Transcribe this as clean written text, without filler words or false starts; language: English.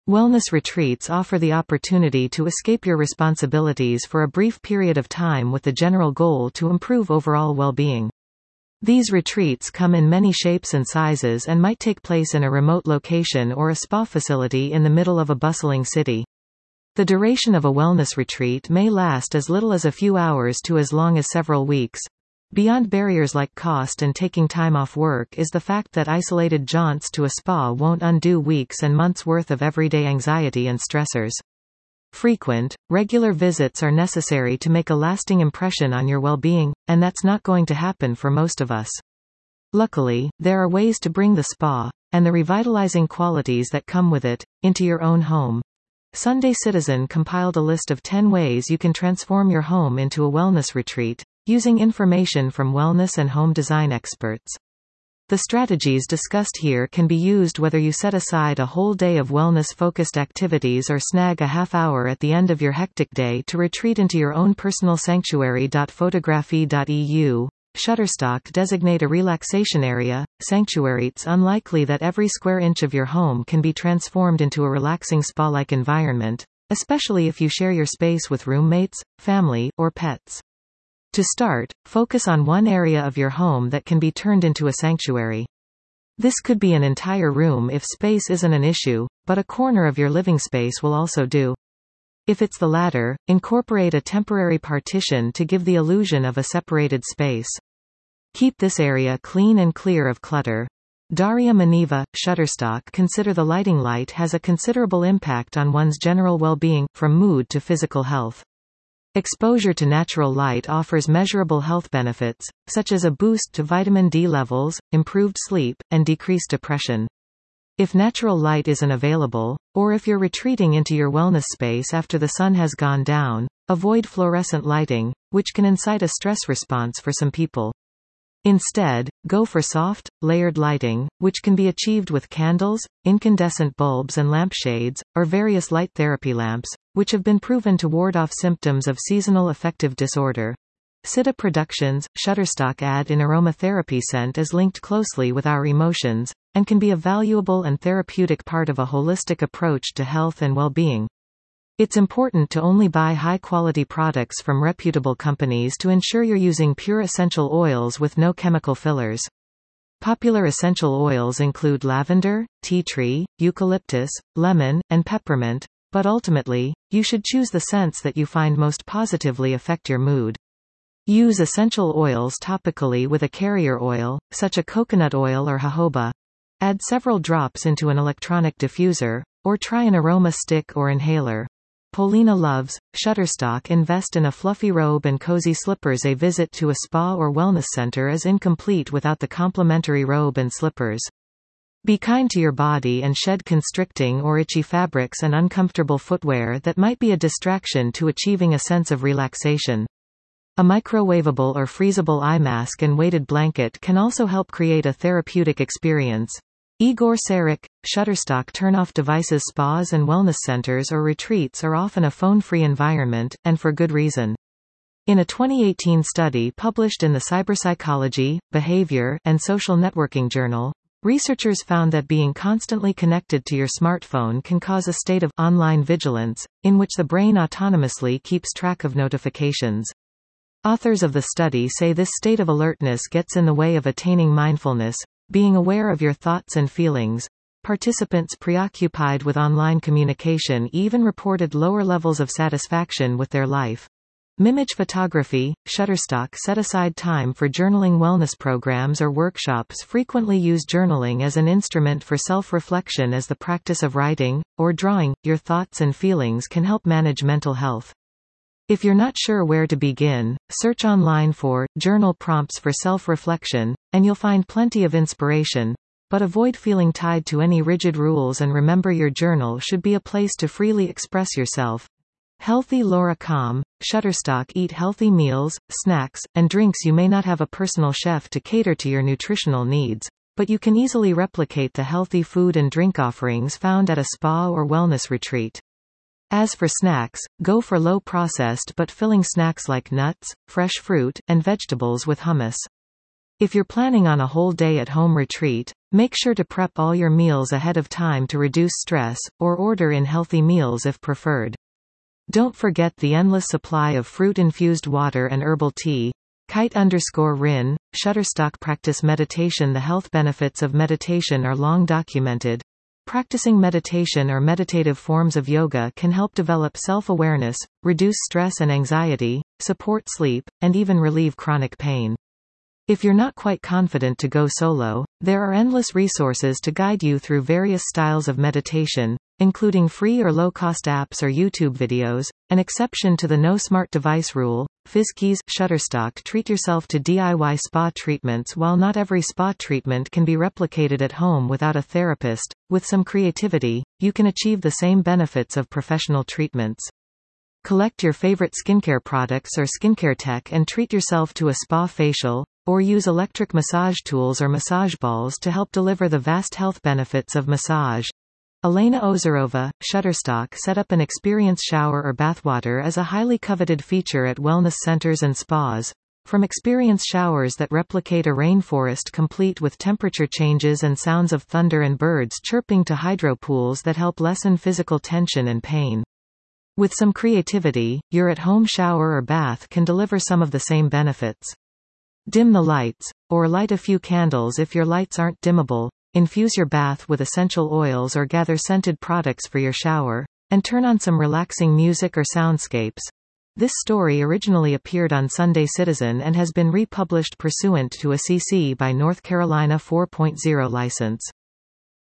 Wellness retreats offer the opportunity to escape your responsibilities for a brief period of time with the general goal to improve overall well-being. These retreats come in many shapes and sizes and might take place in a remote location or a spa facility in the middle of a bustling city. The duration of a wellness retreat may last as little as a few hours to as long as several weeks. Beyond barriers like cost and taking time off work is the fact that isolated jaunts to a spa won't undo weeks and months' worth of everyday anxiety and stressors. Frequent, regular visits are necessary to make a lasting impression on your well-being, and that's not going to happen for most of us. Luckily, there are ways to bring the spa, and the revitalizing qualities that come with it, into your own home. Sunday Citizen compiled a list of 10 ways you can transform your home into a wellness retreat, using information from wellness and home design experts. The strategies discussed here can be used whether you set aside a whole day of wellness-focused activities or snag a half hour at the end of your hectic day to retreat into your own personal sanctuary. Photography.eu Shutterstock designate a relaxation area, sanctuary. It's unlikely that every square inch of your home can be transformed into a relaxing spa-like environment, especially if you share your space with roommates, family, or pets. To start, focus on one area of your home that can be turned into a sanctuary. This could be an entire room if space isn't an issue, but a corner of your living space will also do. If it's the latter, incorporate a temporary partition to give the illusion of a separated space. Keep this area clean and clear of clutter. Daria Maneva, Shutterstock. Consider the lighting. Light has a considerable impact on one's general well-being, from mood to physical health. Exposure to natural light offers measurable health benefits, such as a boost to vitamin D levels, improved sleep, and decreased depression. If natural light isn't available, or if you're retreating into your wellness space after the sun has gone down, avoid fluorescent lighting, which can incite a stress response for some people. Instead, go for soft, layered lighting, which can be achieved with candles, incandescent bulbs and lampshades, or various light therapy lamps, which have been proven to ward off symptoms of seasonal affective disorder. Siddha Productions, Shutterstock ad in aromatherapy. Scent is linked closely with our emotions, and can be a valuable and therapeutic part of a holistic approach to health and well-being. It's important to only buy high-quality products from reputable companies to ensure you're using pure essential oils with no chemical fillers. Popular essential oils include lavender, tea tree, eucalyptus, lemon, and peppermint, but ultimately, you should choose the scents that you find most positively affect your mood. Use essential oils topically with a carrier oil, such as coconut oil or jojoba. Add several drops into an electronic diffuser, or try an aroma stick or inhaler. Paulina loves, Shutterstock. Invest in a fluffy robe and cozy slippers. A visit to a spa or wellness center is incomplete without the complimentary robe and slippers. Be kind to your body and shed constricting or itchy fabrics and uncomfortable footwear that might be a distraction to achieving a sense of relaxation. A microwavable or freezable eye mask and weighted blanket can also help create a therapeutic experience. Igor Sarik, Shutterstock. Turn-off devices. Spas and wellness centers or retreats are often a phone-free environment, and for good reason. In a 2018 study published in the Cyberpsychology, Behavior, and Social Networking Journal, researchers found that being constantly connected to your smartphone can cause a state of online vigilance, in which the brain autonomously keeps track of notifications. Authors of the study say this state of alertness gets in the way of attaining mindfulness, being aware of your thoughts and feelings. Participants preoccupied with online communication even reported lower levels of satisfaction with their life. Mimage Photography, Shutterstock. Set aside time for journaling. Wellness programs or workshops frequently use journaling as an instrument for self-reflection, as the practice of writing, or drawing, your thoughts and feelings can help manage mental health. If you're not sure where to begin, search online for journal prompts for self-reflection, and you'll find plenty of inspiration. But avoid feeling tied to any rigid rules and remember your journal should be a place to freely express yourself. Healthy. Laura Com, Shutterstock. Eat healthy meals, snacks, and drinks. You may not have a personal chef to cater to your nutritional needs, but you can easily replicate the healthy food and drink offerings found at a spa or wellness retreat. As for snacks, go for low-processed but filling snacks like nuts, fresh fruit, and vegetables with hummus. If you're planning on a whole day at home retreat, make sure to prep all your meals ahead of time to reduce stress, or order in healthy meals if preferred. Don't forget the endless supply of fruit-infused water and herbal tea. Kite_Rin, Shutterstock practice meditation. The health benefits of meditation are long documented. Practicing meditation or meditative forms of yoga can help develop self-awareness, reduce stress and anxiety, support sleep, and even relieve chronic pain. If you're not quite confident to go solo, there are endless resources to guide you through various styles of meditation, including free or low-cost apps or YouTube videos. An exception to the no smart device rule, FizzKeys, Shutterstock. Treat yourself to DIY spa treatments. While not every spa treatment can be replicated at home without a therapist, with some creativity, you can achieve the same benefits of professional treatments. Collect your favorite skincare products or skincare tech and treat yourself to a spa facial, or use electric massage tools or massage balls to help deliver the vast health benefits of massage. Elena Ozerova, Shutterstock. Set up an experience shower or bathwater as a highly coveted feature at wellness centers and spas. From experience showers that replicate a rainforest complete with temperature changes and sounds of thunder and birds chirping to hydro pools that help lessen physical tension and pain. With some creativity, your at-home shower or bath can deliver some of the same benefits. Dim the lights, or light a few candles if your lights aren't dimmable. Infuse your bath with essential oils or gather scented products for your shower, and turn on some relaxing music or soundscapes. This story originally appeared on Sunday Citizen and has been republished pursuant to a CC by North Carolina 4.0 license.